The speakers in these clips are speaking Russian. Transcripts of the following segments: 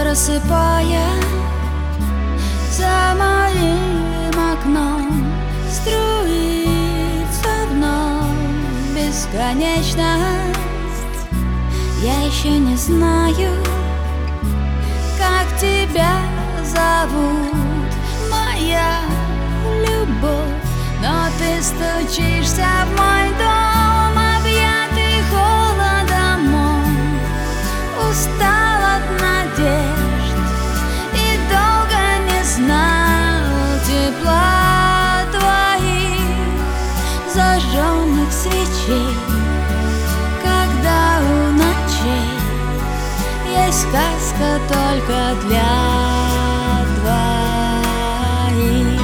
Просыпая за моим окном, струится вновь бесконечность. Я еще не знаю, как тебя зовут, моя любовь, но ты стучишься в мой дом, объятый холодом он устал от надежд и долго не знал тепла твоих зажженных свечей. Когда у ночей есть сказка только для двоих.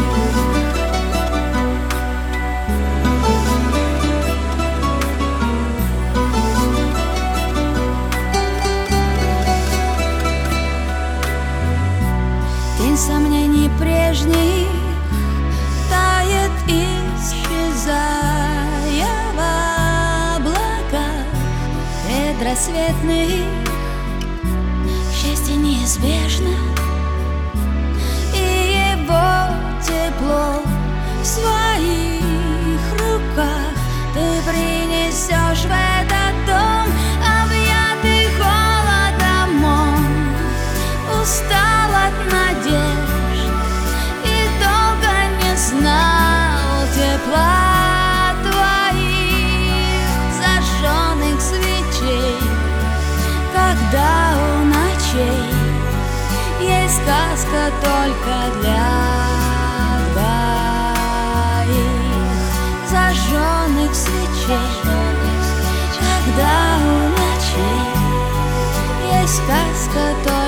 Тень сомнений прежних тает, исчезая в облаках предрассветных. Счастье неизбежно, и его тепло в своих руках ты принесешь в этот дом, объятый холодом он устал от надежд и долго не знал тепла твоих зажженных свечей. Когда у ночей есть сказка только для двоих зажженных свечей. Когда у ночей есть сказка только